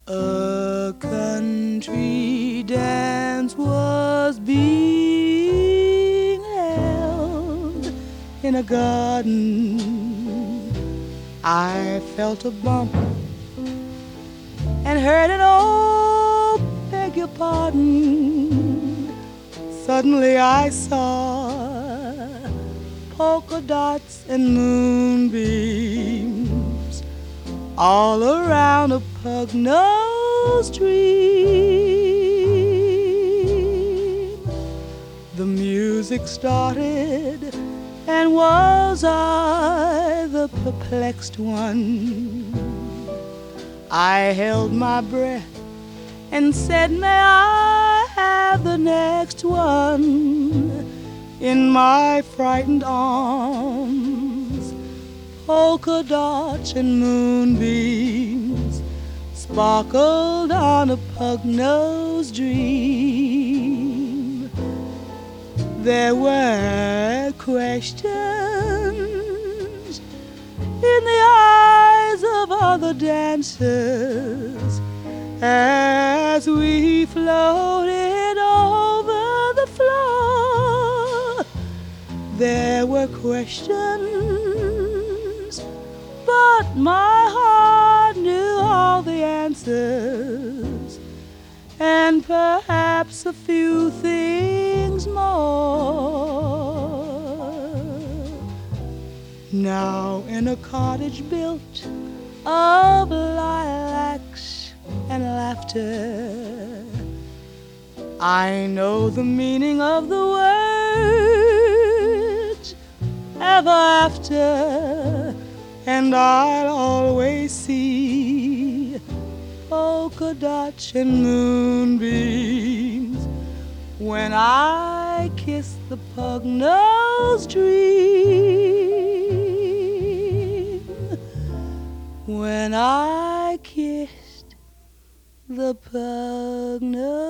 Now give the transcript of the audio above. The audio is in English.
A country dance was being held in a garden. I felt a bump and heard an "oh, beg your pardon." Suddenly I saw polka dots and moonbeams all around a pug-nosed dream. The music started, and was I the perplexed one? I held my breath and said, "May I have the next one?" In my frightened arms, polka dots and moonbeams sparkled on a pug-nosed dream. There were questions in the eyes of other dancers as we floated over the floor. There were questions, but my heart knew all the answers, and perhaps a few things more. Now in a cottage built of lilacs and laughter, I know the meaning of the words ever after, and I'll always see polka dots and moonbeams when I kiss the pug-nosed dream. When I kissed the pug-nosed